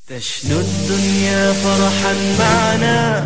تشنو الدنيا فرحا معنا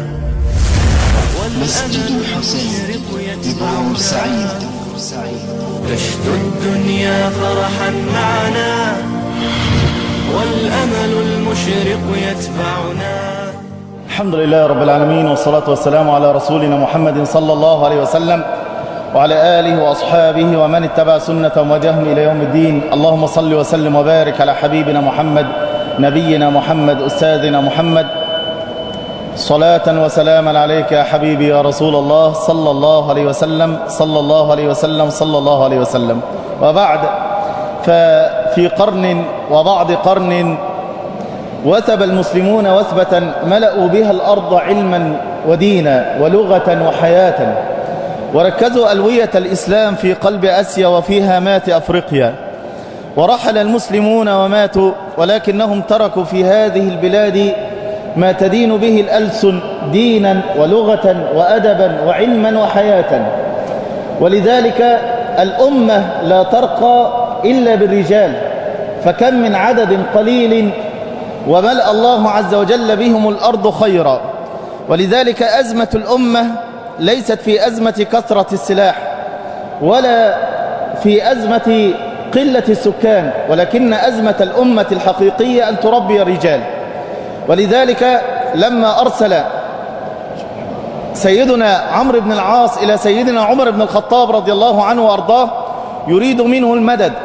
مسجد الحسين ببعور سعيد. تشنو الدنيا فرحا معنا والأمل المشرق يتبعنا. الحمد لله رب العالمين، والصلاة والسلام على رسولنا محمد صلى الله عليه وسلم وعلى آله وأصحابه ومن اتبع سنة ومدهم إلى يوم الدين. اللهم صل وسلم وبارك على حبيبنا محمد، نبينا محمد، أستاذنا محمد. صلاة وسلاما عليك يا حبيبي يا رسول الله، صلى الله عليه وسلم صلى الله عليه وسلم صلى الله عليه وسلم. وبعد، ففي قرن وبعض قرن وثب المسلمون وثبة ملأوا بها الأرض علما ودينا ولغة وحياة، وركزوا ألوية الإسلام في قلب آسيا وفي هامات أفريقيا. ورحل المسلمون وماتوا، ولكنهم تركوا في هذه البلاد ما تدين به الألسن دينا ولغة وأدبا وعلما وحياة. ولذلك الأمة لا ترقى إلا بالرجال، فكم من عدد قليل وملأ الله عز وجل بهم الأرض خيرا. ولذلك أزمة الأمة ليست في أزمة كثرة السلاح ولا في أزمة قلة السكان، ولكن أزمة الأمة الحقيقية أن تربي الرجال. ولذلك لما أرسل سيدنا عمرو بن العاص إلى سيدنا عمر بن الخطاب رضي الله عنه وأرضاه يريد منه المدد،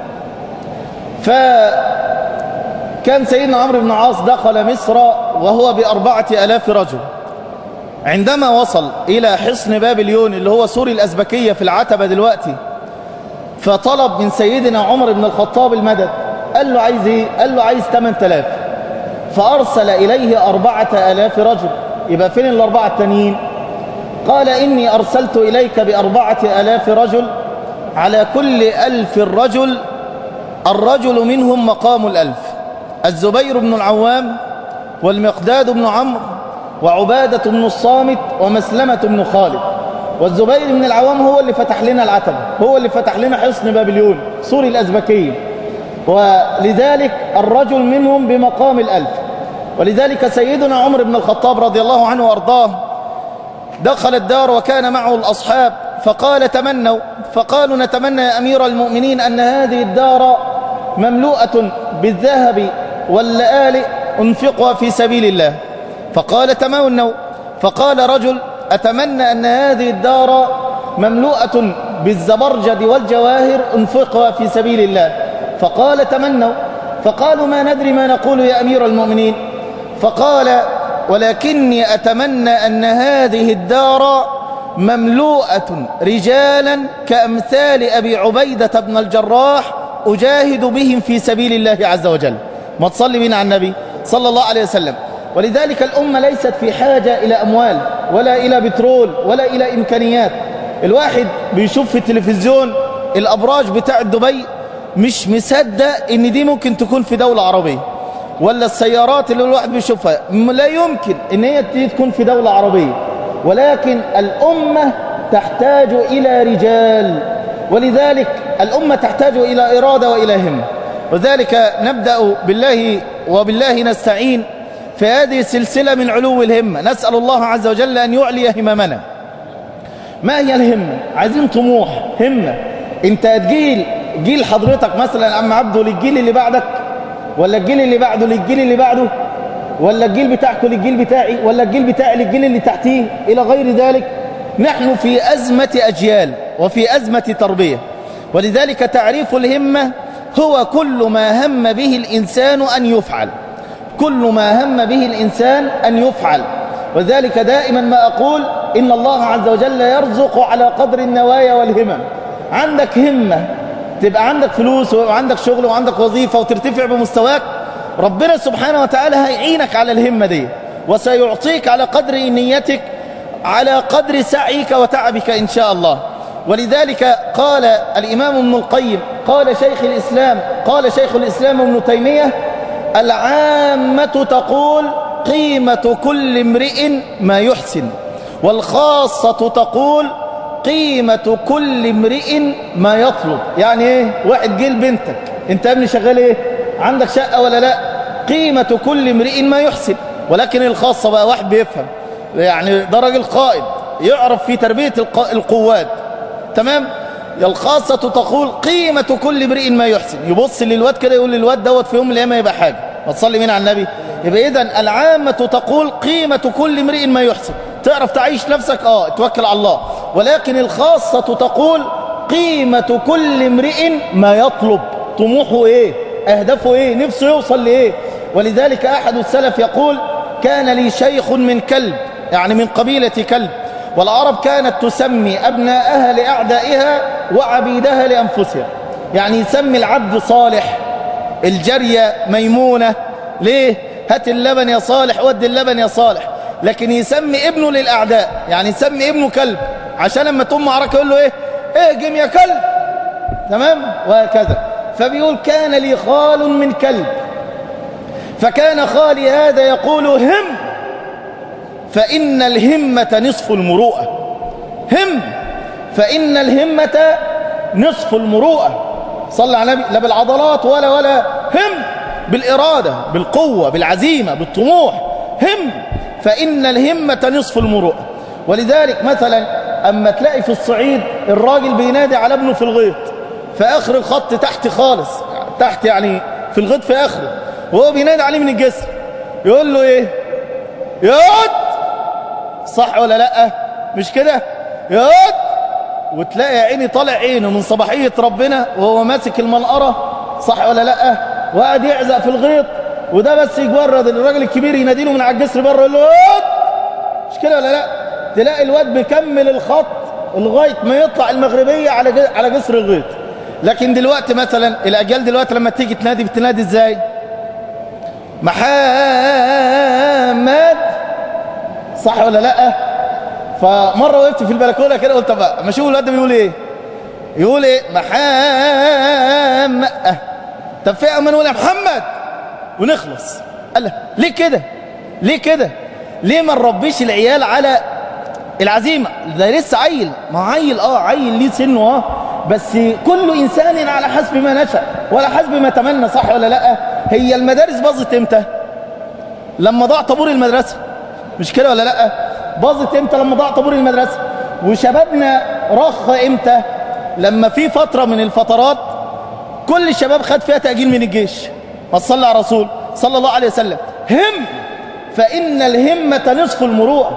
فكان سيدنا عمرو بن العاص دخل مصر وهو ب4,000 رجل. عندما وصل إلى حصن بابليون اللي هو سور الأزبكية في العتبة دلوقتي، فطلب من سيدنا عمر بن الخطاب المدد. قال له عايز ايه؟ قال له عايز 8,000. فأرسل إليه 4,000 رجل. يبقى فين الأربعة التانيين؟ قال إني أرسلت إليك ب4,000 رجل، على كل 1,000 رجل الرجل منهم مقام 1,000. الزبير بن العوام والمقداد بن عمرو وعبادة بن الصامت ومسلمة بن خالد. والزبير بن العوام هو اللي فتح لنا العتبة، هو اللي فتح لنا حصن بابليون سور الأزبكية، ولذلك الرجل منهم بمقام 1,000. ولذلك سيدنا عمر بن الخطاب رضي الله عنه وأرضاه دخل الدار وكان معه الأصحاب، فقال تمنوا، فقالوا نتمنى يا أمير المؤمنين أن هذه الدار مملوءة بالذهب واللآلئ أنفقها في سبيل الله. فقال تمنوا. فقال رجل أتمنى أن هذه الدار مملوءة بالزبرجد والجواهر أنفقها في سبيل الله. فقال تمنوا. فقالوا ما ندري ما نقول يا أمير المؤمنين. فقال ولكني أتمنى أن هذه الدار مملوءة رجالا كأمثال أبي عبيدة بن الجراح أجاهد بهم في سبيل الله عز وجل. ما تصلي بنا على النبي صلى الله عليه وسلم. ولذلك الأمة ليست في حاجة إلى أموال ولا إلى بترول ولا إلى إمكانيات. الواحد بيشوف في التلفزيون الأبراج بتاع دبي، مش مصدق إن دي ممكن تكون في دولة عربية، ولا السيارات اللي الواحد بيشوفها لا يمكن إن هي تكون في دولة عربية. ولكن الأمة تحتاج إلى رجال، ولذلك الأمة تحتاج إلى إرادة وإلى همة. وذلك نبدأ بالله وبالله نستعين في هذه السلسلة من علو الهمة. نسأل الله عز وجل أن يعلي هممنا. ما هي الهمة؟ عايزين طموح، همة. انت جيل حضرتك مثلا عم عبده للجيل اللي بعدك، ولا الجيل اللي بعده للجيل اللي بعده، ولا الجيل بتاعكم للجيل بتاعي، ولا الجيل بتاعي للجيل اللي تحتيه إلى غير ذلك. نحن في أزمة أجيال وفي أزمة تربية. ولذلك تعريف الهمة هو كل ما هم به الإنسان أن يفعل، كل ما هم به الإنسان أن يفعل. وذلك دائما ما أقول إن الله عز وجل يرزق على قدر النوايا والهمم. عندك همة تبقى عندك فلوس وعندك شغل وعندك وظيفة وترتفع بمستواك، ربنا سبحانه وتعالى هيعينك على الهمة دي، وسيعطيك على قدر نيتك، على قدر سعيك وتعبك إن شاء الله. ولذلك قال الإمام ابن القيم، قال شيخ الإسلام ابن تيمية: العامة تقول قيمة كل امرئ ما يحسن، والخاصة تقول قيمة كل امرئ ما يطلب. يعني ايه؟ واحد جيل بنتك، انت يا ابني شغال ايه؟ عندك شقة ولا لا؟ قيمة كل امرئ ما يحسن. ولكن الخاصة بقى واحد بيفهم، يعني ده راجل قائد يعرف في تربية القوات، تمام؟ الخاصة تقول قيمة كل امرئ ما يحسن، يبص للواد كده يقول للواد دوت في يوم من الايام يبقى حاجة. ما تصلي مين على النبي؟ يبقى إذن العامة تقول قيمة كل امرئ ما يحسن، تعرف تعيش نفسك توكل على الله. ولكن الخاصة تقول قيمة كل امرئ ما يطلب، طموحه ايه، اهدافه ايه، نفسه يوصل لايه. ولذلك احد السلف يقول كان لي شيخ من كلب، يعني من قبيلة كلب، والعرب كانت تسمي أبناءها لأعدائها وعبيدها لأنفسها. يعني يسمي العبد صالح، الجارية ميمونة، ليه؟ هات اللبن يا صالح، ود اللبن يا صالح. لكن يسمي ابنه للأعداء، يعني يسمي ابنه كلب عشان لما تقوم معركة يقول له ايه، اهجم يا كلب، تمام؟ وهكذا. فبيقول كان لي خال من كلب، فكان خالي هذا يقول هم، فإن الهمة نصف المروءة. هم، فإن الهمة نصف المروءة. صلى على النبي، لا بالعضلات ولا هم، بالإرادة، بالقوة، بالعزيمة، بالطموح. هم، فإن الهمة نصف المروءة. ولذلك مثلا أما تلاقي في الصعيد الراجل بينادي على ابنه في الغيط، في آخر الخط تحت خالص، تحت يعني في الغيط في آخره، وهو بينادي عليه من الجسر، يقول له ايه؟ يقعد، صح ولا لا؟ مش كده؟ يقعد، وتلاقي عيني طالع عينه من صباحية ربنا وهو ماسك المنقرة، صح ولا لا؟ وقاعد يعزق في الغيط، وده بس يجرد الراجل الكبير يناديله من على الجسر بره، يقول له يقعد، مش كده ولا لا؟ تلاقي الواد بيكمل الخط لغاية ما يطلع المغربية على جسر الغيط. لكن دلوقتي مثلا الأجيال دلوقتي لما تيجي تنادي بتنادي ازاي؟ محمد، صح ولا لا؟ فمرة وقفت في البلكونة كده قلت بقى ما اشوف الواد ده بيقول ايه، يقول ايه؟ محمد. طب في اما نقول يا محمد ونخلص. قال ليه كده؟ ليه كده؟ ليه ما نربيش العيال على العزيمة؟ ده لسه عيل، ما عيل عيل ليه سنه بس كل إنسان على حسب ما نشأ ولا حسب ما تمنى، صح ولا لا؟ هي المدارس باظت امتى؟ لما ضاع طابور المدرسة، مش كده ولا لا؟ باظت امتى؟ لما ضاع طابور المدرسة. وشبابنا رخ امتى؟ لما في فترة من الفترات كل الشباب خد فيها تأجيل من الجيش. ما تصلي على رسول صلى الله عليه وسلم. هم، فإن الهمة نصف المروءة.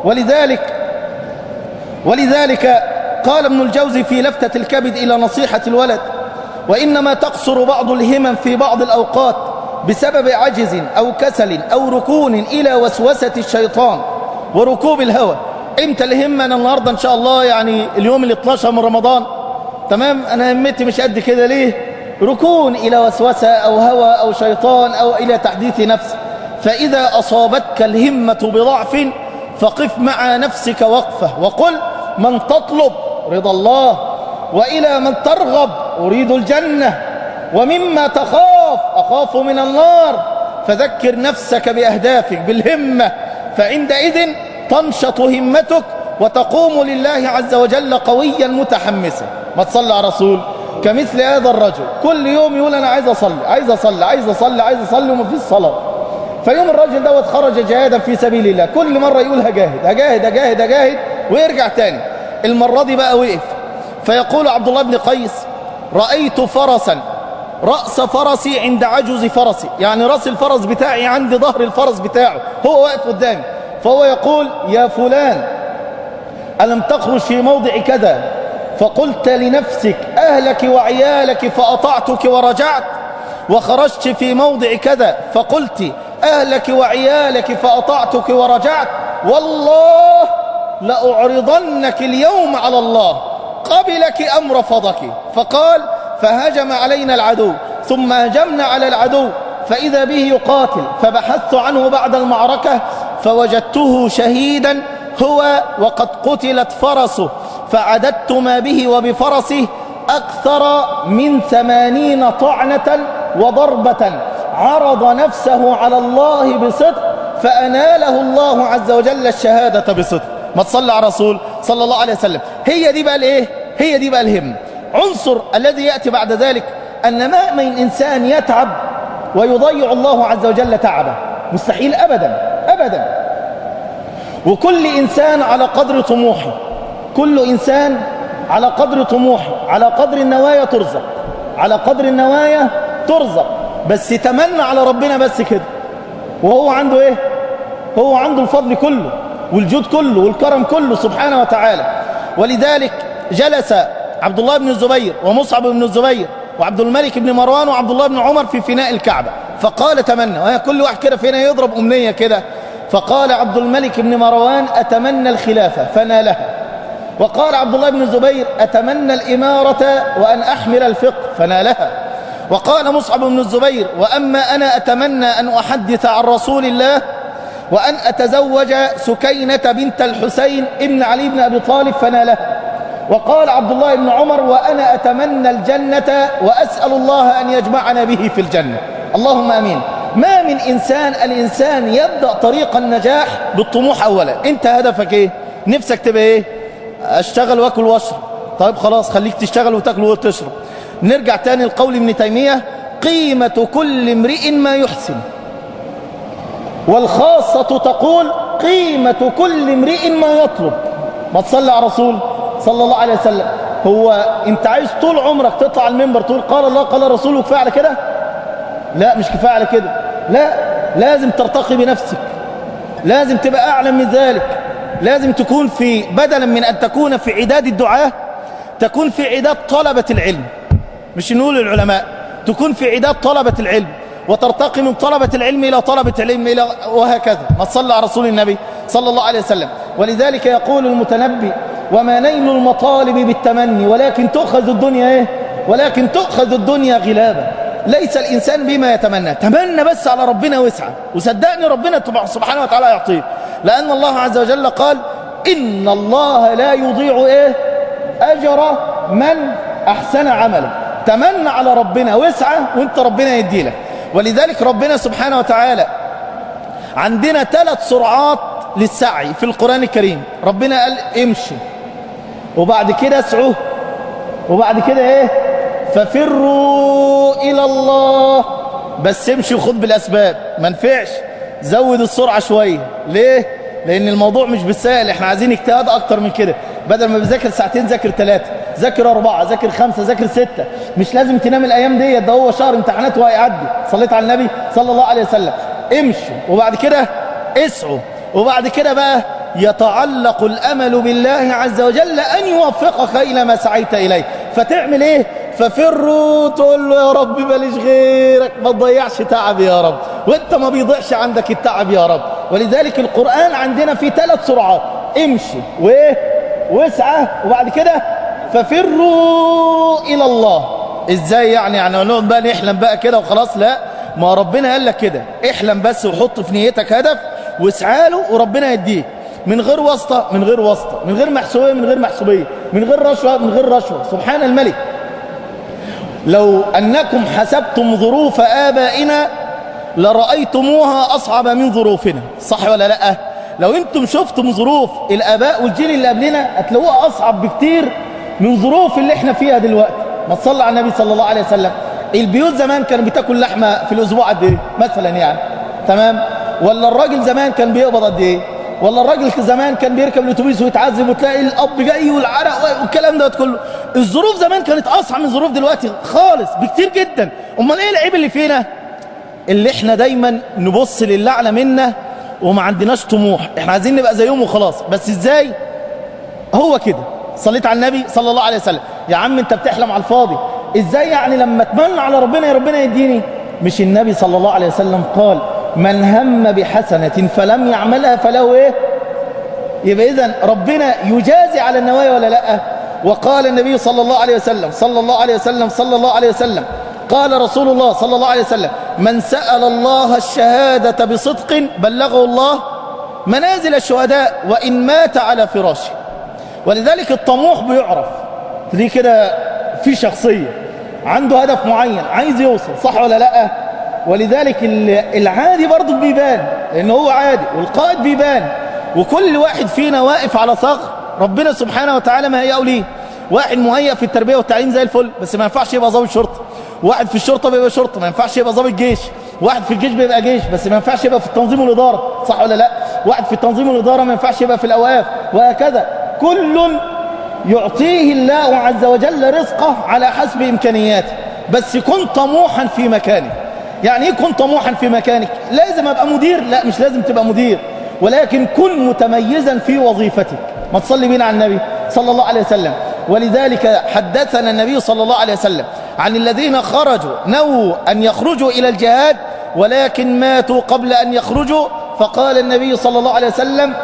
ولذلك قال ابن الجوزي في لفتة الكبد إلى نصيحة الولد: وإنما تقصر بعض الهمم في بعض الأوقات بسبب عجز أو كسل أو ركون إلى وسوسة الشيطان وركوب الهوى. امتى الهمة؟ أنا النهاردة إن شاء الله يعني اليوم 12 من رمضان، تمام، أنا همتي مش قد كده، ليه؟ ركون إلى وسوسة أو هوى أو شيطان أو إلى تحديث نفس. فإذا أصابتك الهمة بضعف فقف مع نفسك وقفة وقل: من تطلب رضا الله، وإلى من ترغب أريد الجنة، ومما تخاف أخاف من النار. فذكر نفسك بأهدافك بالهمة، فعندئذ تنشط همتك وتقوم لله عز وجل قويا متحمسا. ما تصلي على رسول. كمثل هذا الرجل كل يوم يقول أنا عايز أصلي عايز أصلي عايز أصلي عايز أصلي وما فيش صلاة. فيوم الرجل دوت خرج جهادا في سبيل الله، كل مرة يقول هجاهد هجاهد هجاهد هجاهد ويرجع تاني. المرة دي بقى وقف، فيقول عبد الله بن قيس: رأيت فرسا رأس فرسي عند عجز فرسي، يعني رأس الفرس بتاعي عند ظهر الفرس بتاعه، هو واقف قدامي. فهو يقول: يا فلان ألم تخرج في موضع كذا فقلت لنفسك أهلك وعيالك فأطعتك ورجعت، وخرجت في موضع كذا فقلت أهلك وعيالك فأطعتك ورجعت، والله لأعرضنك اليوم على الله قبلك أم رفضك. فقال: فهجم علينا العدو ثم هجمنا على العدو فإذا به يقاتل، فبحثت عنه بعد المعركة فوجدته شهيدا هو وقد قتلت فرسه، فعددت ما به وبفرسه أكثر من 80 طعنة وضربة، عرض نفسه على الله بصدق فأناله الله عز وجل الشهادة بصدق. ما تصلي على رسول صلى الله عليه وسلم. هي دي بقى الايه؟ هي دي بقى الهم. عنصر الذي يأتي بعد ذلك أن ما من إنسان يتعب ويضيع الله عز وجل تعبه، مستحيل أبدا أبدا. وكل إنسان على قدر طموحه، كل إنسان على قدر طموحه، على قدر النوايا ترزق، على قدر النوايا ترزق. بس تمنى على ربنا بس كده، وهو عنده ايه؟ هو عنده الفضل كله والجود كله والكرم كله سبحانه وتعالى. ولذلك جلس عبد الله بن الزبير ومصعب بن الزبير وعبد الملك بن مروان وعبد الله بن عمر في فناء الكعبة، فقال تمنى، وهي كل واحد كده فينا يضرب أمنية كده. فقال عبد الملك بن مروان أتمنى الخلافة فنالها، وقال عبد الله بن الزبير أتمنى الإمارة وأن أحمل الفقه فنالها، وقال مصعب بن الزبير وأما أنا أتمنى أن أحدث عن رسول الله وأن أتزوج سكينة بنت الحسين ابن علي بن أبي طالب فنالها، وقال عبد الله بن عمر وأنا أتمنى الجنة وأسأل الله أن يجمعنا به في الجنة، اللهم أمين. ما من إنسان، الإنسان يبدأ طريق النجاح بالطموح أولا. أنت هدفك إيه؟ نفسك تبقى إيه؟ أشتغل وأكل وأشرب. طيب خلاص، خليك تشتغل وتأكل وتشرب. نرجع تاني لقول ابن تيمية قيمة كل امرئ ما يحسن، والخاصة تقول قيمة كل امرئ ما يطلب. ما تصلي على رسول صلى الله عليه وسلم. هو انت عايز طول عمرك تطلع المنبر تقول قال الله قال رسوله كفاية على كده؟ لا، مش كفاية على كده، لا، لازم ترتقي بنفسك، لازم تبقى أعلى من ذلك، لازم تكون في، بدلا من أن تكون في عداد الدعاة تكون في عداد طلبة العلم، مش نقول العلماء، تكون في عداد طلبة العلم، وترتقي من طلبة العلم إلى طلبة العلم إلى وهكذا. ما تصلى على رسول النبي صلى الله عليه وسلم. ولذلك يقول المتنبي وما نيل المطالب بالتمني ولكن تؤخذ الدنيا إيه؟ ولكن تؤخذ الدنيا غلابا. ليس الإنسان بما يتمنى، تمنى بس على ربنا واسعى، وصدقني ربنا سبحانه وتعالى يعطيه، لأن الله عز وجل قال إن الله لا يضيع إيه؟ أجر من أحسن عملا. تمنى على ربنا واسعى وانت ربنا يديلك. ولذلك ربنا سبحانه وتعالى عندنا 3 سرعات للسعي في القرآن الكريم. ربنا قال امشي، وبعد كده اسعوا، وبعد كده ايه؟ ففروا إلى الله. بس امشي وخد بالأسباب، ما نفعش زود السرعة شوية. ليه؟ لأن الموضوع مش بالسهل، احنا عايزين اجتهاد أكتر من كده. بدل ما بذاكر ساعتين ذاكر 3، ذاكر 4، ذاكر 5، ذاكر 6. مش لازم تنام الأيام دي، ده هو شهر امتحانات وهيعدي. صليت على النبي صلى الله عليه وسلم. امشوا وبعد كده اسعوا، وبعد كده بقى يتعلق الأمل بالله عز وجل أن يوفقك إلى ما سعيت إليه. فتعمل إيه؟ ففروا، تقول له يا رب ماليش غيرك، ما تضيعش تعبي يا رب، وانت ما بيضيعش عندك التعب يا رب. ولذلك القرآن عندنا في 3 سرعات، امشي وايه؟ واسعى، وبعد كده ففروا إلى الله. ازاي يعني؟ يعني نقعد بقى نحلم بقى كده وخلاص؟ لا، ما ربنا قال لك كده، احلم بس وحط في نيتك هدف واسعى له وربنا يديك، من غير واسطة، من غير واسطة، من غير محسوبية، من غير محسوبية، من غير رشوة، من غير رشوة. سبحان الملك. لو أنكم حسبتم ظروف آبائنا لرأيتموها أصعب من ظروفنا، صح ولا لأ؟ لو أنتم شفتم ظروف الآباء والجيل اللي قبلنا هتلاقوها أصعب بكتير من ظروف اللي احنا فيها دلوقتي. ما تصلى على النبي صلى الله عليه وسلم. البيوت زمان كانوا بتاكل لحمة في الأسبوع قد إيه مثلا يعني؟ تمام؟ ولا الراجل زمان كان بيقبض قد إيه؟ ولا الراجل زمان كان بيركب الاتوبيس ويتعذب وتلاقي الاب جاي والعرق والكلام ده كله. الظروف زمان كانت اصعب من ظروف دلوقتي خالص بكتير جدا. امال ايه العيب اللي فينا؟ اللي احنا دايما نبص للي اعلى منا وما عندناش طموح، احنا عايزين نبقى زيهم وخلاص. بس ازاي؟ هو كده. صليت على النبي صلى الله عليه وسلم. يا عم انت بتحلم على الفاضي. ازاي يعني لما اتمنى على ربنا يا ربنا يديني؟ مش النبي صلى الله عليه وسلم قال من هم بحسنة فلم يعملها فله ايه؟ يبقى إذن ربنا يجازي على النوايا ولا لا؟ وقال النبي صلى الله عليه وسلم صلى الله عليه وسلم صلى الله عليه وسلم، قال رسول الله صلى الله عليه وسلم من سأل الله الشهادة بصدق بلغه الله منازل الشهداء وإن مات على فراشه. ولذلك الطموح بيعرف دي كده، في شخصية عنده هدف معين عايز يوصل، صح ولا لا؟ ولذلك العادي برضه بيبان لأنه هو عادي، والقائد بيبان، وكل واحد فينا واقف على ثغر ربنا سبحانه وتعالى ما هيئه ليه. واحد مهيئ في التربية والتعليم زي الفل بس ما ينفعش يبقى ضابط شرطة، واحد في الشرطة بيبقى شرطة ما ينفعش يبقى ضابط جيش، واحد في الجيش بيبقى جيش بس ما ينفعش يبقى في التنظيم والإدارة، صح ولا لا؟ واحد في التنظيم والإدارة ما ينفعش يبقى في الأوقاف، وهكذا. كل يعطيه الله عز وجل رزقه على حسب إمكانياته، بس كن طموحا في مكانك. يعني ايه كن طموحا في مكانك؟ لازم ابقى مدير؟ لا، مش لازم تبقى مدير، ولكن كن متميزا في وظيفتك. ما تصلي بينا على النبي صلى الله عليه وسلم. ولذلك حدثنا النبي صلى الله عليه وسلم عن الذين خرجوا نووا أن يخرجوا إلى الجهاد ولكن ماتوا قبل أن يخرجوا، فقال النبي صلى الله عليه وسلم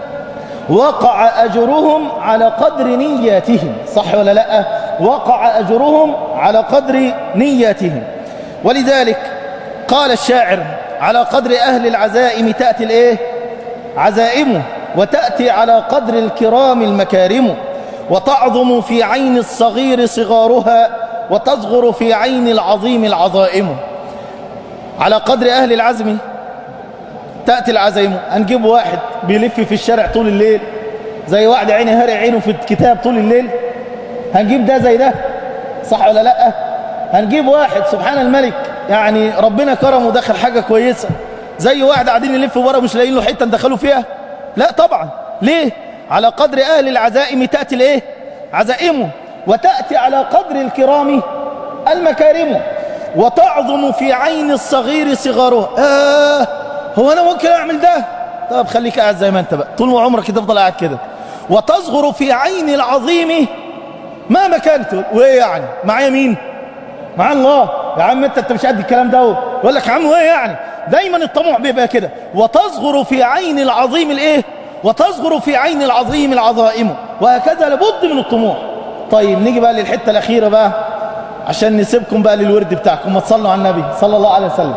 وقع أجرهم على قدر نياتهم. صح ولا لا؟ وقع أجرهم على قدر نياتهم. ولذلك قال الشاعر على قدر أهل العزائم تأتي الإيه؟ عزائمه، وتأتي على قدر الكرام المكارم، وتعظم في عين الصغير صغارها، وتصغر في عين العظيم العظائم. على قدر أهل العزم تأتي العزائم. هنجيب واحد بيلف في الشارع طول الليل زي واحد عيني هاري عينه في الكتاب طول الليل، هنجيب ده زي ده؟ صح ولا لا؟ هنجيب واحد سبحان الملك يعني ربنا كرمه ودخل حاجة كويسة زي واحد قاعدين يلفوا بره مش لاقيين له حتة ندخلوا فيها؟ لا طبعا. ليه؟ على قدر أهل العزائم تأتي الإيه؟ عزائمه، وتأتي على قدر الكرام المكارم، وتعظم في عين الصغير صغاره. هو أنا ممكن أعمل ده؟ طب خليك قاعد زي ما أنت بقى طول ما عمرك تفضل قاعد كده. وتصغر في عين العظيم ما مكانته. وإيه يعني؟ معايا مين؟ مع الله. يا عم أنت مش قد الكلام ده. يقول لك يا عم وإيه يعني؟ دايما الطموح بيبقى كده. وتصغر في عين العظيم الإيه؟ وتصغر في عين العظيم العظائم. وهكذا لابد من الطموح. طيب نيجي بقى للحتة الأخيرة بقى عشان نسيبكم بقى للورد بتاعكم. ما تصلوا على النبي صلى الله عليه وسلم.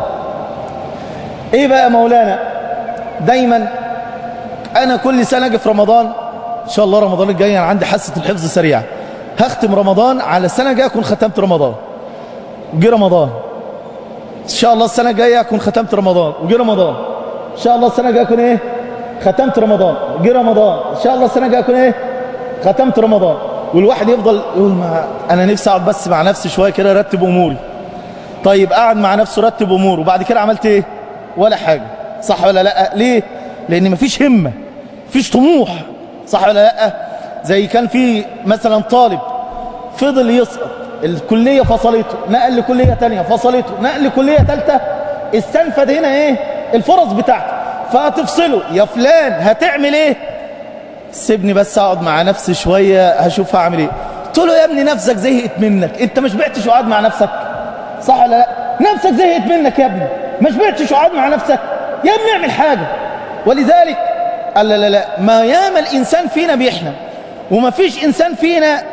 ايه بقى مولانا؟ دايما انا كل سنة اجي في رمضان ان شاء الله، رمضان الجاي انا عندي حاسة الحفظ سريعة، هختم رمضان على السنة الجاية اكون ختمت رمضان وجي رمضان. ان شاء الله السنة الجاية اكون ختمت رمضان وجي رمضان. ان شاء الله السنة الجاية اكون ايه؟ ختمت رمضان وجي رمضان. ان شاء الله السنة الجاية اكون ايه؟ ختمت رمضان. والواحد يفضل يقول ما انا نفسي اقعد بس مع نفسي شوية كده ارتب اموري. طيب قاعد مع نفسه رتب اموره وبعد كده عملت ايه؟ ولا حاجة. صح ولا لا؟ ليه؟ لان مفيش همة، مفيش طموح. صح ولا لا؟ زي كان في مثلا طالب فضل يسقط، الكلية فصلته، نقل لكلية تانية فصلته، نقل لكلية تالتة، استنفد هنا ايه؟ الفرص بتاعته. فهتفصله يا فلان هتعمل ايه؟ سيبني بس اقعد مع نفسي شوية هشوف هعمل ايه. قلت له يا ابني نفسك زهقت منك، انت ما شبعتش وقعد مع نفسك؟ صح ولا لا؟ نفسك زهقت منك يا ابني، ما شبعتش وقعد مع نفسك؟ يا ابني اعمل حاجة. ولذلك قال لا ما ياما الانسان فينا بيحلم، وما فيش انسان فينا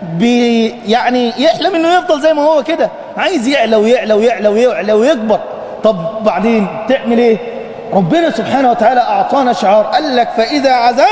يعني يحلم انه يفضل زي ما هو كده، عايز يعلى ويعلى ويعلى ويعلى ويكبر. طب بعدين تعمل ايه؟ ربنا سبحانه وتعالى اعطانا شعار، قال لك فاذا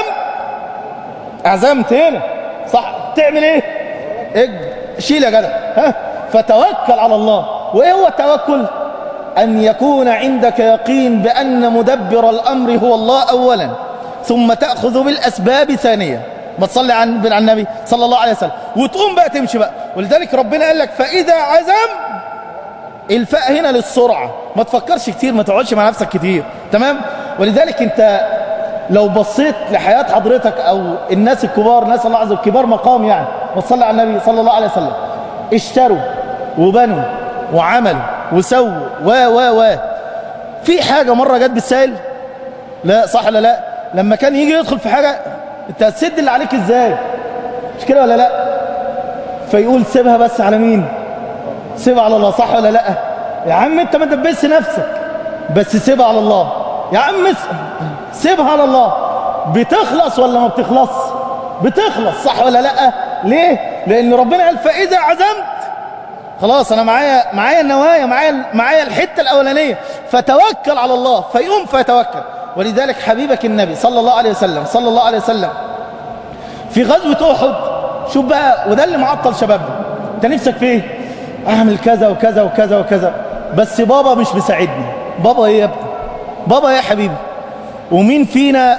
عزمت هنا صح تعمل ايه؟ شيل يا جدع، فتوكل على الله. وايه هو التوكل؟ ان يكون عندك يقين بان مدبر الامر هو الله اولا، ثم تاخذ بالاسباب ثانيا. ما تصلي على النبي صلى الله عليه وسلم وتقوم بقى تمشي بقى. ولذلك ربنا قال لك فاذا عزم، الفاء هنا للسرعه، ما تفكرش كتير، ما تقعدش مع نفسك كتير. تمام؟ ولذلك انت لو بصيت لحياة حضرتك او الناس الكبار، ناس الله عز وجل كبار مقام يعني، وصلى على النبي صلى الله عليه وسلم، اشتروا وبنوا وعملوا وسووا و في حاجة مرة جت بالسهل؟ لا. صح ولا لا؟ لما كان يجي يدخل في حاجة انت هتسد اللي عليك ازاي؟ مش كده ولا لا؟ فيقول سيبها بس على مين؟ سيبها على الله. صح ولا لا؟ يا عم انت ما تدبسش نفسك، بس سيبها على الله. يا عم سيبها على الله. بتخلص ولا ما بتخلص؟ بتخلص. صح ولا لا؟ ليه؟ لان ربنا قال فاذا عزمت، خلاص انا معايا النوايا، معايا الحته الاولانيه، فتوكل على الله. فيقوم فيتوكل. ولذلك حبيبك النبي صلى الله عليه وسلم في غزوه احد، شوف بقى، وده اللي معطل شبابنا، انت نفسك في ايه؟ اعمل كذا وكذا وكذا وكذا، بس بابا مش مساعدني. بابا ايه يا ابني؟ بابا ايه يا حبيبي؟ ومين فينا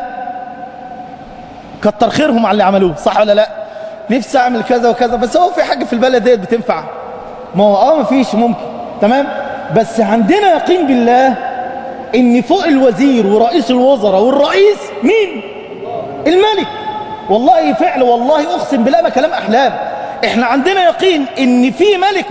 كتر خيرهم على اللي عملوه؟ صح ولا لا؟ نفسي اعمل كذا وكذا، بس هو في حاجه في البلد ديت بتنفع؟ ما هو ما فيش، ممكن. تمام؟ بس عندنا يقين بالله ان فوق الوزير ورئيس الوزراء والرئيس مين؟ الملك. والله فعل، والله اقسم بالله ما كلام احلام. احنا عندنا يقين ان في ملك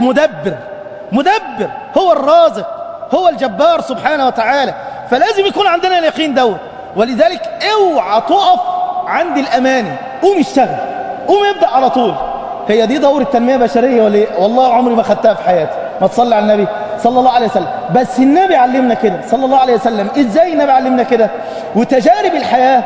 مدبر، هو الرازق، هو الجبار سبحانه وتعالى. فلازم يكون عندنا اليقين دوت. ولذلك اوعى تقف عند الاماني، قوم اشتغل، قوم ابدأ على طول. هي دي دور التنمية البشرية ولا ايه؟ والله عمري ما خدتها في حياتي. ما تصلي على النبي صلى الله عليه وسلم. بس النبي علمنا كده صلى الله عليه وسلم. ازاي النبي علمنا كده؟ وتجارب الحياة،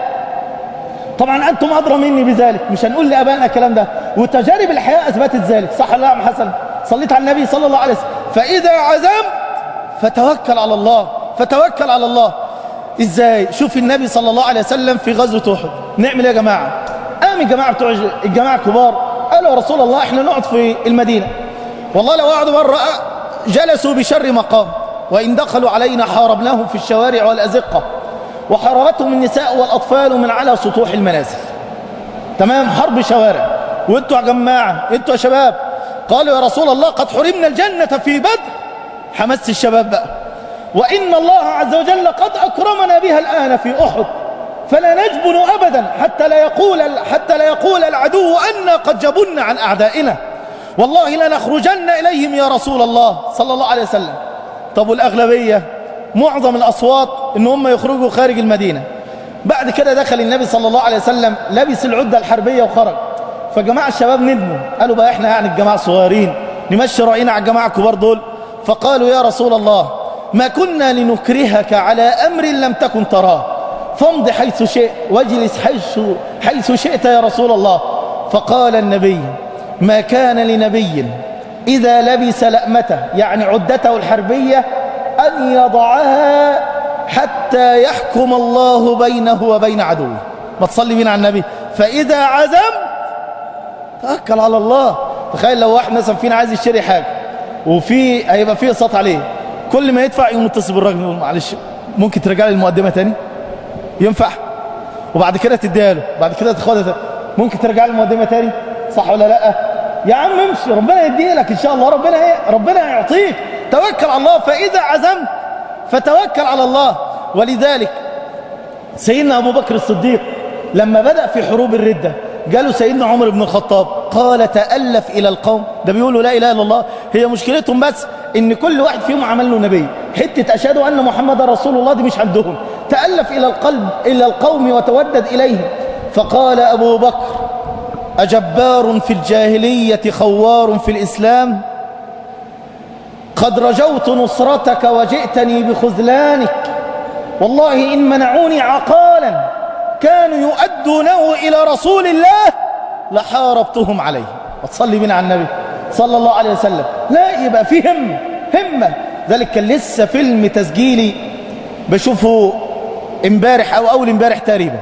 طبعا انتم ادرى مني بذلك، مش هنقول لابائنا الكلام ده. وتجارب الحياة اثبتت ذلك. صح ولا لا يا عم حسن؟ صليت على النبي صلى الله عليه وسلم. فاذا عزمت فتوكل على الله، فتوكل على الله. ازاي؟ شوف النبي صلى الله عليه وسلم في غزوة احد نعمل ايه يا جماعة؟ قام الجماعة الكبار قالوا يا رسول الله احنا نقعد في المدينة، والله لو قعدوا بره جلسوا بشر مقام، وإن دخلوا علينا حاربناهم في الشوارع والأزقة، وحاربتهم النساء والأطفال من على سطوح المنازل. تمام، حرب شوارع. وانتوا يا جماعة، انتوا يا شباب، قالوا يا رسول الله قد حرمنا الجنة في بدر. حمس الشباب بقى، وإن الله عز وجل قد أكرمنا بها الآن في أحد، فلا نجبن أبدا حتى لا يقول العدو أنا قد جبنا عن أعدائنا، والله لنخرجن إليهم يا رسول الله صلى الله عليه وسلم. طب والأغلبية معظم الأصوات إن هم يخرجوا خارج المدينة. بعد كده دخل النبي صلى الله عليه وسلم لبس العدة الحربية وخرج. فجماعة الشباب ندموا، قالوا بقى احنا يعني الجماعة صغيرين نمشي رأينا على الجماعة الكبار دول. فقالوا يا رسول الله ما كنا لنكرهك على أمر لم تكن تراه، فامض حيث شئت واجلس حيث شئت يا رسول الله. فقال النبي ما كان لنبي إذا لبس لأمته، يعني عدته الحربية، أن يضعها حتى يحكم الله بينه وبين عدوه. ما تصلي بينا على النبي. فإذا عزم توكل على الله. تخيل لو واحد مثلا فينا عايز يشتري حاجة هيبقى فيه قسط عليه، كل ما يدفع يقوم يتصل بالراجل يقول معلش ممكن ترجع لي المقدمة تاني؟ ينفع؟ وبعد كده تديها له، بعد كده تاخدها، ممكن ترجع لي المقدمة تاني؟ صح ولا لا؟ يا عم امشي، ربنا يديه لك ان شاء الله، ربنا يعطيك. توكل على الله. فإذا عزمت فتوكل على الله. ولذلك سيدنا أبو بكر الصديق لما بدأ في حروب الردة قالوا سيدنا عمر بن الخطاب قال تألف إلى القوم، ده بيقولوا لا إله إلا الله، هي مشكلتهم بس إن كل واحد فيهم عمل له نبي، حتة أشهد أن محمد رسول الله دي مش عندهم. تألف إلى القوم وتودد إليهم. فقال أبو بكر أجبار في الجاهلية خوار في الإسلام، قد رجوت نصرتك وجئتني بخذلانك، والله إن منعوني عقالا كانوا يؤدونه إلى رسول الله لحاربتهم عليه. وتصلي بنا على النبي صلى الله عليه وسلم. لا يبقى فيه همة. ذلك كان لسه فيلم تسجيلي بشوفه امبارح أو أول امبارح تقريبا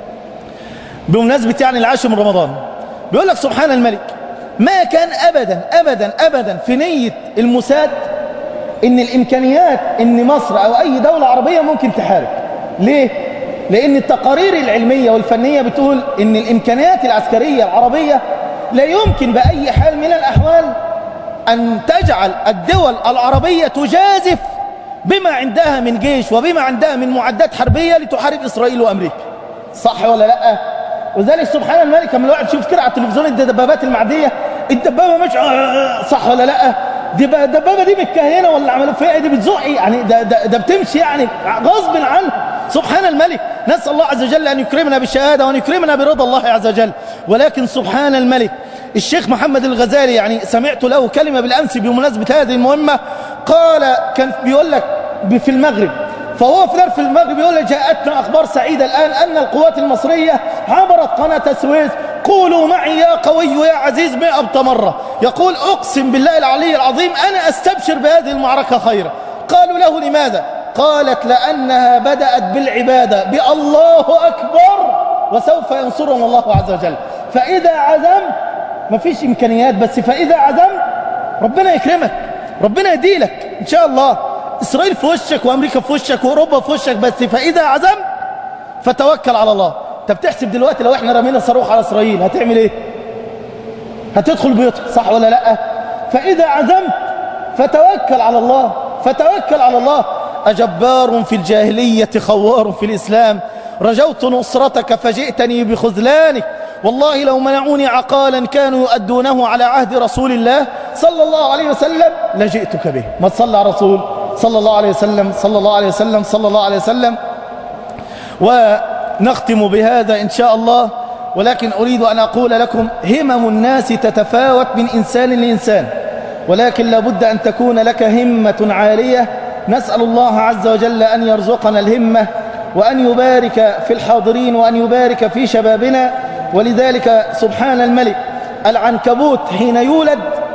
بمناسبة يعني العاشر من رمضان، بيقول لك سبحان الملك ما كان أبدا أبدا أبدا في نية المساد إن الإمكانيات إن مصر أو أي دولة عربية ممكن تحارب. ليه؟ لأن التقارير العلمية والفنية بتقول إن الإمكانيات العسكرية العربية لا يمكن بأي حال من الأحوال أن تجعل الدول العربية تجازف بما عندها من جيش وبما عندها من معدات حربية لتحارب إسرائيل وأمريكا. صح ولا لأ؟ وذلك سبحان الملك لما الواحد يشوف كده على التلفزيون الدبابات المعدية، الدبابة مش صح ولا لأ؟ الدبابة دي متكهنة ولا عملوا فيها دي بتزق يعني ده بتمشي يعني غصب عنها. سبحان الملك. نسأل الله عز وجل أن يكرمنا بالشهادة وأن يكرمنا برضا الله عز وجل. ولكن سبحان الملك الشيخ محمد الغزالي يعني سمعت له كلمة بالأمس بمناسبة هذه المهمة، قال كان بيقول لك في المغرب، فهو في درس المغرب يقول لك جاءتنا أخبار سعيدة الآن أن القوات المصرية عبرت قناة السويس، قولوا معي يا قوي يا عزيز 100 مرة. يقول أقسم بالله العلي العظيم أنا أستبشر بهذه المعركة خيرا. قالوا له لماذا؟ قالت لأنها بدأت بالعبادة بالله أكبر وسوف ينصرنا الله عز وجل. فإذا عزمت مفيش إمكانيات، بس فإذا عزمت ربنا يكرمك، ربنا يديلك إن شاء الله. إسرائيل في وشك وأمريكا في وشك وأوروبا في وشك، بس فإذا عزمت فتوكل على الله. أنت بتحسب دلوقتي لو إحنا رمينا صاروخ على إسرائيل هتعمل إيه؟ هتدخل بيوتك صح ولا لأ؟ فإذا عزمت فتوكل على الله. فتوكل على الله. أجبار في الجاهلية خوار في الإسلام، رجوت نصرتك فجئتني بخذلانك، والله لو منعوني عقالا كانوا يؤدونه على عهد رسول الله صلى الله عليه وسلم لجئتك به. ما تصلى على رسول صلى الله عليه وسلم صلى الله عليه وسلم صلى الله عليه وسلم. ونختم بهذا إن شاء الله، ولكن أريد أن أقول لكم همم الناس تتفاوت من إنسان لإنسان، ولكن لابد أن تكون لك همة عالية. نسأل الله عز وجل أن يرزقنا الهمة، وأن يبارك في الحاضرين، وأن يبارك في شبابنا. ولذلك سبحان الملك، العنكبوت حين يولد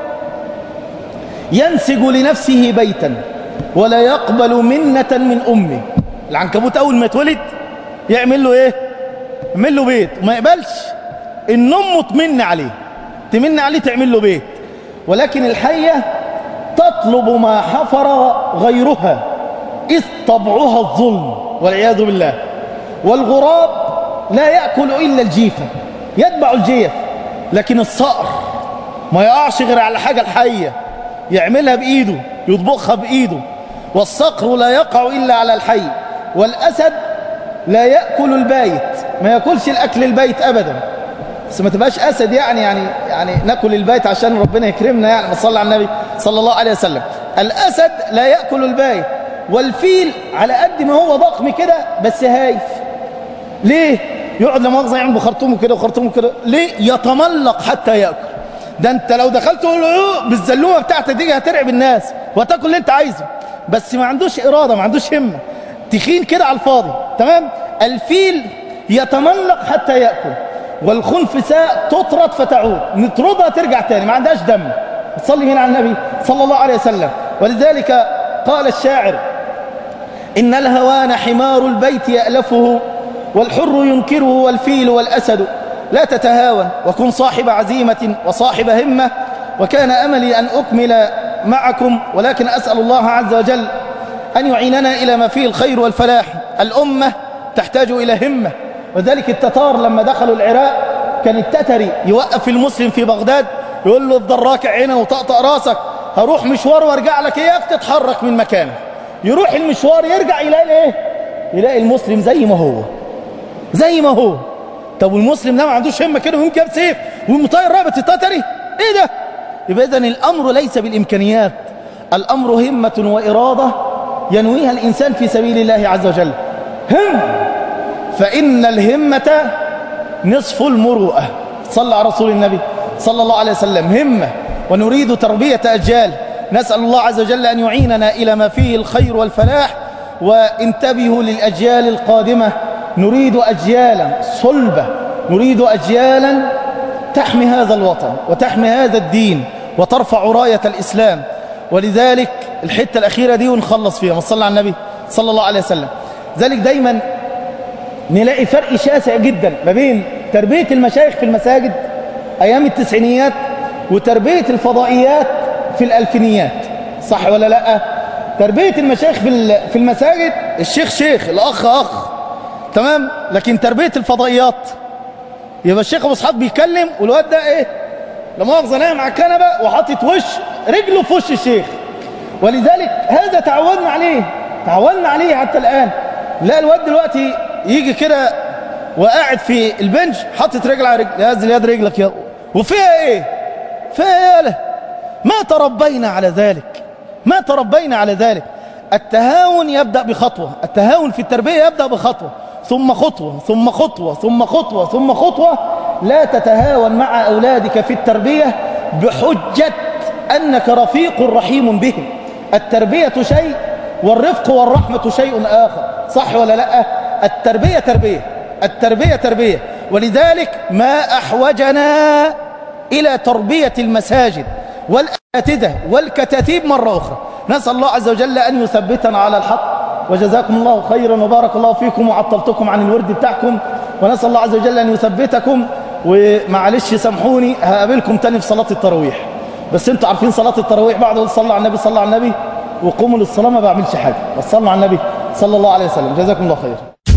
ينسج لنفسه بيتا ولا يقبل منة من أمه. العنكبوت أول ما يتولد يعمل له إيه؟ يعمل له بيت، وما يقبلش إن أمه تمن عليه، تمن عليه تعمل له بيت. ولكن الحية تطلب ما حفر غيرها، إذ طبعها الظلم والعياذ بالله. والغراب لا يأكل إلا الجيفة، يتبع الجيف، لكن الصقر ما يقعش غير على حاجة الحية، يعملها بإيده، يطبخها بإيده. والصقر لا يقع إلا على الحي. والأسد لا يأكل البيت، ما يأكلش الأكل البيت أبدا. بس ما تبقاش أسد يعني نأكل البيت عشان ربنا يكرمنا، يعني ما صلى على النبي صلى الله عليه وسلم. الأسد لا يأكل البيت. والفيل على قد ما هو ضخم كده بس هايف. ليه؟ يقعد لمؤاخذة يعمل بخرطومه كده وخرطومه كده. ليه؟ يتملق حتى يأكل. ده انت لو دخلت بالزلومة بتاعتك دي هترعب الناس وهتاكل اللي انت عايزه، بس ما عندوش إرادة، ما عندوش همة، تخين كده على الفاضي. تمام؟ الفيل يتملق حتى يأكل. والخنفساء تطرد فتعود، نطردها ترجع تاني، ما عندهاش دم. تصلي مين على النبي صلى الله عليه وسلم. ولذلك قال الشاعر: إن الهوان حمار البيت يألفه، والحر ينكره والفيل والأسد. لا تتهاون، وكن صاحب عزيمة وصاحب همة. وكان أملي أن أكمل معكم، ولكن أسأل الله عز وجل أن يعيننا إلى ما فيه الخير والفلاح. الأمة تحتاج إلى همة. وذلك التتار لما دخلوا العراق كان التتري يوقف المسلم في بغداد يقول له افضل راكع هنا وطقطق راسك، هروح مشوار وارجع لك اياك تتحرك من مكانك. يروح المشوار يرجع يلاقي ايه؟ يلاقي المسلم زي ما هو، زي ما هو. طب والمسلم ده ما عندوش همه كده ويقوم جاب سيف ومطير رقبه التتري؟ ايه ده؟ يبقى اذا الامر ليس بالامكانيات، الامر همه واراده ينويها الانسان في سبيل الله عز وجل. هم، فان الهمه نصف المروءه. صلى على رسول النبي صلى الله عليه وسلم. همه، ونريد تربيه اجيال. نسال الله عز وجل ان يعيننا الى ما فيه الخير والفلاح. وانتبهوا للاجيال القادمه، نريد أجيالا صلبة، نريد أجيالا تحمي هذا الوطن وتحمي هذا الدين وترفع راية الإسلام. ولذلك الحتة الأخيرة دي ونخلص فيها، صلى على النبي صلى الله عليه وسلم. ذلك دايما نلاقي فرق شاسع جدا ما بين تربية المشايخ في المساجد أيام التسعينيات وتربية الفضائيات في الألفينيات. صح ولا لأ؟ تربية المشايخ في المساجد الشيخ شيخ، الأخ أخ، تمام. لكن تربية الفضائيات يبقى الشيخ ابو اسحاق بيتكلم والواد ده ايه؟ لا مؤاخذة نايم على الكنبه وحاطط رجله في وش الشيخ. ولذلك هذا تعودنا عليه حتى الان. لا الواد دلوقتي يجي كده وقاعد في البنج حاطط رجل على رجل، نزل يد رجلك يا وفيها ايه؟ فيها ايه؟ ما تربينا على ذلك، ما تربينا على ذلك. التهاون يبدأ بخطوة، التهاون في التربية يبدأ بخطوة ثم خطوة ثم خطوة ثم خطوة ثم خطوة. لا تتهاون مع أولادك في التربية بحجة أنك رفيق رحيم بهم. التربية شيء والرفق والرحمة شيء آخر. صح ولا لا؟ التربية تربية، التربية تربية. ولذلك ما أحوجنا إلى تربية المساجد والأساتذة والكتاتيب مرة أخرى. نسأل الله عز وجل أن يثبتنا على الحق. وجزاكم الله خيرا وبارك الله فيكم وعطلتكم عن الورد بتاعكم، ونسأل الله عز وجل أن يثبتكم. ومعلش سامحوني هقابلكم تاني في صلاة التراويح، بس انتوا عارفين صلاة التراويح بعد أقول صلى على النبي صلى على النبي وقوموا للصلاة ما بعملش حاجة، بس صلوا على النبي صلى الله عليه وسلم. جزاكم الله خيرا.